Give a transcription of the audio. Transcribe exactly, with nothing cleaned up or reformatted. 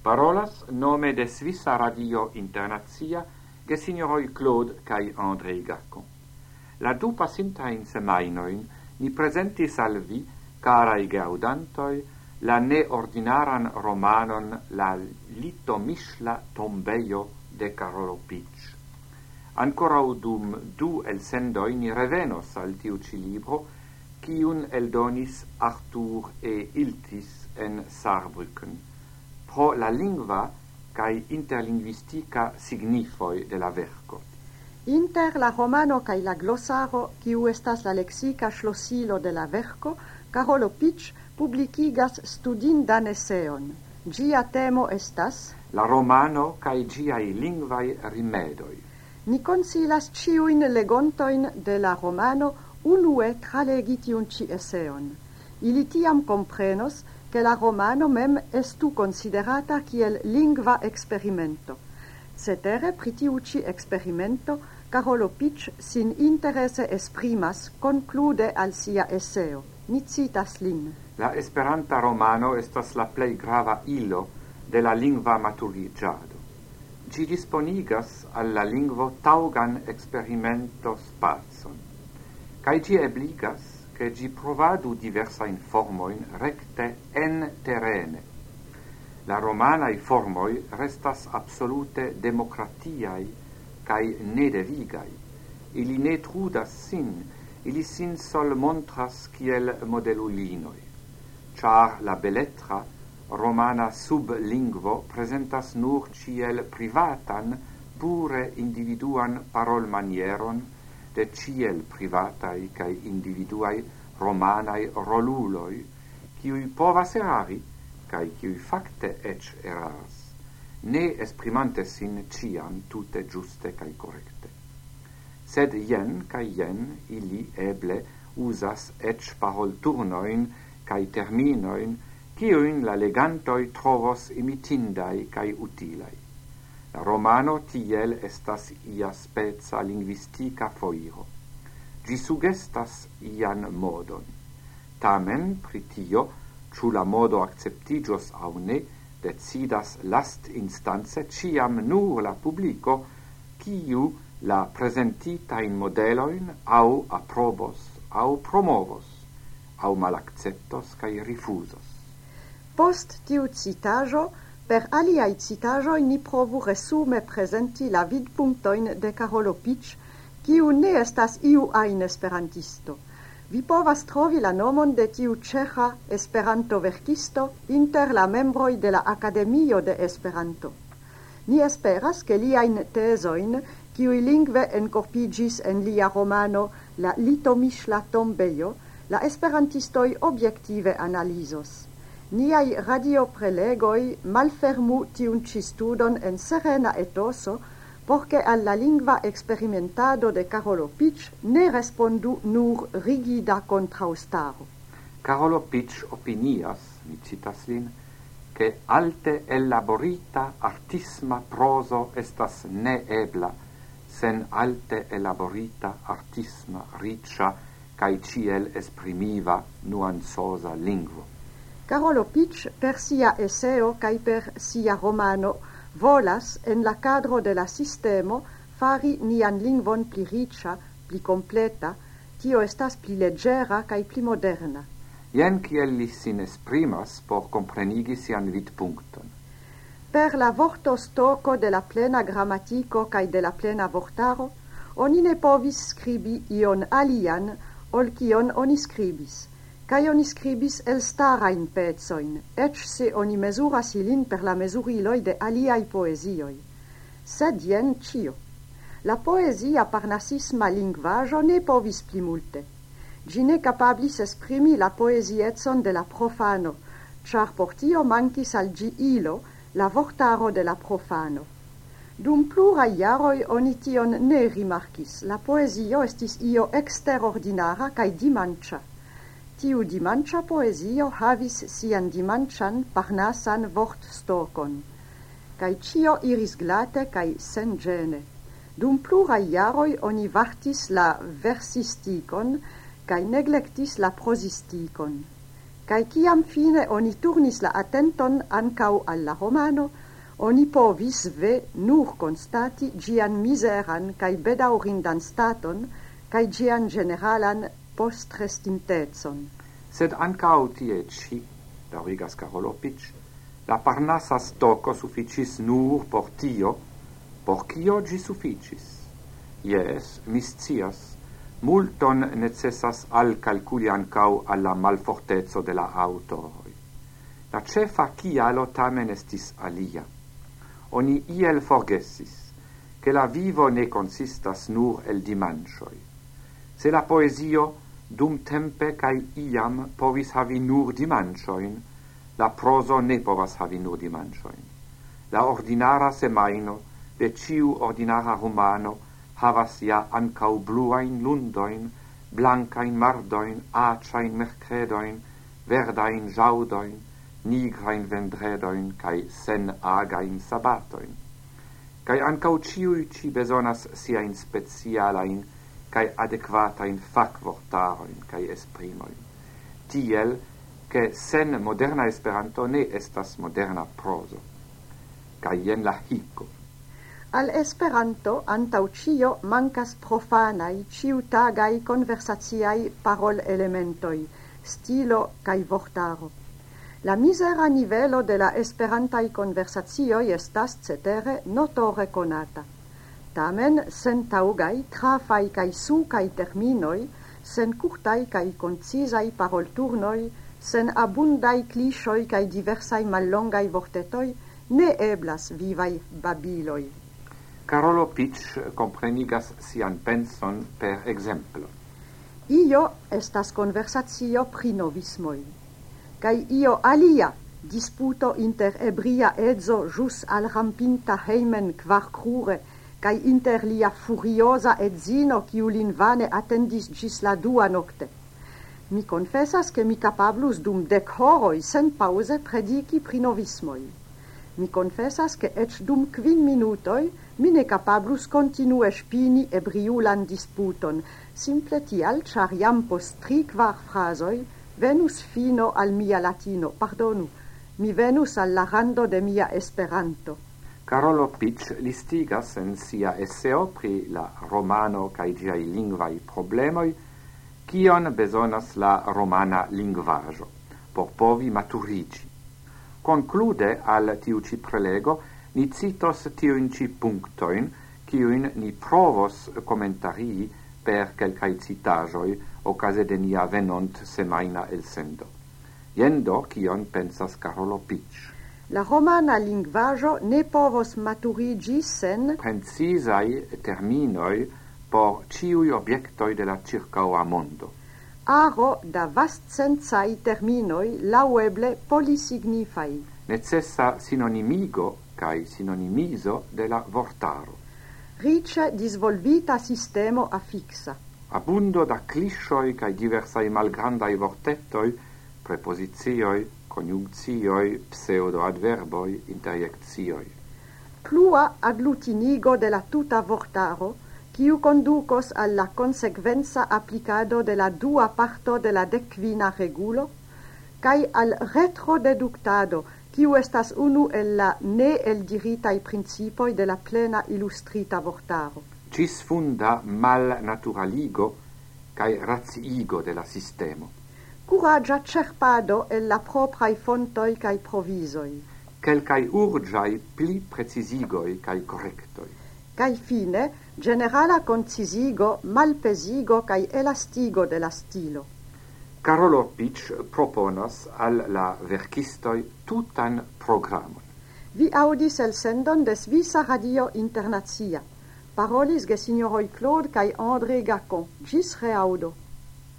Parolas nome de Svissa Radio Internazia ge signoroi Claude kai André Gacon. La du pasintain semainoin ni presentis al vi, carai gaudantoi, la neordinaran romanon La Litomishla tombeio de Carolo Pic. Ancora dum du elsendoi ni revenos al tiu ci libro, ciun eldonis Arthur e Iltis en Saarbrücken, pro la lingua cae interlinguistica signifoi de la verco. Inter la romano cae la glossaro, quiu estas la lexica schlossilo de la verco, Carolo Pic publicigas studindan esseon. Gia temo estas la romano cae giai lingvai rimedoi. Ni consilas ciuin legontoin de la romano unue tralegi tiun ci esseon. Ili tiam comprenos che la romano mem estu considerata kiel lingva experimento. Cetere pri tiu ci experimento Carolo Pic sin interesse esprimas conclude al sia esseo. Ni citas lin. La esperanta romano estas la plei grava illo de la lingva maturigiado. Gi disponigas alla lingvo taugan experimento spazon, cae gi ebligas che gi provadu diversa informoin recte en terrene. La romanae formoi restas absolute democratiae cae nedevigai. Ili ne trudas sin, ili sin sol montras kiel modelulinoi, char la beletra romana sublingvo presentas nur ciel privatan, pure individuan parol manieron de ciel privatai cae individuai romanae roluloi, ciui povas erari, cae ciui facte ec eraras, ne esprimante sin ciam tute giuste cae correcte. Sed jen cae jen ili eble usas ec parol turnoin cae terminoin, ciuin la legantoi trovos imitindai cae utilai. La romano tiel estas ia spezza linguistica foiro. Gi sugestas ian modon. Tamen, pritio, ciu la modo acceptigios au ne, decidas last instance ciam nur la publico, ciu la presentita in modeloin au aprobos, au promovos, au malacceptos cae rifusos. Post tiu citajo, per aliai citajoi ni provu resume presenti la vidpunktoin de Carolo Pic, kiu ne estas iu ain esperantisto. Vi povas trovi la nomon de tiu ceja esperanto verkisto inter la membroi de la Academio de Esperanto. Ni esperas che liain tesoin, kiui lingve encorpigis en lia romano La Litomishla tombeio, la esperantistoi objektive analizos. Niai radioprelegoi malfermu tiun ci studon en serena etoso, porce alla lingva experimentado de Carolo Pic ne respondu nur rigida contraustaro. Carolo Pic opinias, mi citas lin, che alte elaborita artisma proso estas ne ebla, sen alte elaborita artisma riccia cae ciel esprimiva nuanzosa lingvo. Carolo Pic per sia esseo cae per sia romano volas en la cadro de la sistemo fari nian lingvon pli riccia, pli completa, tio estas pli leggera cae pli moderna. Ien kiel li sin esprimas por comprenigi sian vidpunkton. Per la vorto stoco de la plena grammatico cae de la plena vortaro, oni ne povis scribi ion alian ol kion oni scribis, cae oni scribis elstarain pezoin, ec se oni mesuras ilin per la mesuriloi de aliai poesioi. Sed jen cio. La poesia parnasisma lingvajo ne povis pli multe. Gi ne capablis esprimi la poesietson de la profano, char por tio mancis al gi ilo la vortaro de la profano. Dum plura iaroi oni tion ne rimarcis, la poesio estis io exterordinara cae dimancia. Tiu dimancia poesio havis sian dimancian parnasan vortstokon, cae cio iris glate cae sen gene. Dum plura iaroi oni vartis la versisticon cae neglectis la prosisticon. Kai kiam fine oni turnis la attenton ancau alla romano, oni povis ve nur constati gian miseran kai bedaurindan staton, kai gian generalan postrestintezon. Sed ancau tie ci, daŭrigas Karolo Pic, la Parnasa stoco sufficis nur por tio, por kio gi sufficis. Yes, mi scias, multon necessas al calculi ancau alla malfortezzo de la autoroi. La cefa kialo tamen estis alia. Oni iel forgesis, che la vivo ne consistas nur el dimancioi. Se la poesio dum tempe cae iam povis havi nur dimancioin, la proso ne povas havi nur dimancioin. La ordinara semaino de ciu ordinara romano havas ja ancau bluain lundoin, blancain mardoin, aciain mercredoin, verdain jaudoin, nigrain vendredoin, cae sen again sabatoin. Cae ancau ciui ci besonas siain specialain, cae adequatain facvortaroin, cae esprimoin. Tiel, che sen moderna Esperanto ne estas moderna proso. Cae jen la hico. Al Esperanto antau cio mancas profanai ciutagai conversatiai parol elementoi, stilo cae vortaro. La misera nivelo de la esperantai conversatioi estas cetere notore conata. Tamen sen taugai trafai cae su cae terminoi, sen curtai cae concisai parolturnoi, sen abundai clishoi cae diversai mallongai vortetoi, ne eblas vivai babiloi. Karolo Pic comprenigas sian penson per exemplo. Io estas conversatio pri novismoi, cae io alia disputo inter ebria edzo jus al rampinta heimen quar crure, cae inter lia furiosa edzino quiu lin vane attendis gis la dua nocte. Mi confessas che mi capablus dum dec horoi sen pause predici pri novismoi. Mi confessas che ec dum quin minutoi mi ne capablus continue spini ebriulan disputon, simple tial, char iam post tri quar frasoi venus fino al mia latino, pardonu, mi venus al la rando de mia Esperanto. Karolo Pic listigas en sia esseo pri la romano cae giai lingvai problemoi, kion besonas la romana lingvajo, por povi maturigi. Conclude al tiu ci prelego, ni citos tiuin ci punctoin, kiuin ni provos commentarii per quelcae citajoi, ocase de nia venont semaina el sendo. Yendo, kion pensas Karolo Pic. La romana lingvajo ne povos maturigi sen precisai terminoi por ciui obiectoi de la circaua mondo. Aro da vastsensai terminoi laueble polisignifai. Necessa sinonimigo cae sinonimiso de la vortaro. Rice disvolvita sistemo affixa. Abundo da clishoi cae diversai malgrandai vortettoi, preposizioi, conjunctioi, pseudo-adverboi, interjectioi. Plua agglutinigo de la tuta vortaro, quiu conducos alla consequenza applicado de la dua parto de la decquina regulo, cae al retrodeductado, quiu estas unu el la ne eldiritai principoi de la plena illustrita vortaro. Cis funda mal naturaligo cae raziigo de la sistemo. Curagia cerpado el la proprai fontoi cae provisoi. Quelcae urgiai pli precisigoi cae correctoi. Cae fine, generala concisigo, malpesigo cae elastigo de la stilo. Karolo Pic proponas al la verkistoi tutan programon. Vi audis el sendon de Svisa Radio Internazia. Parolis ge signoroi Claude cae André Gacon. Gis reaudo.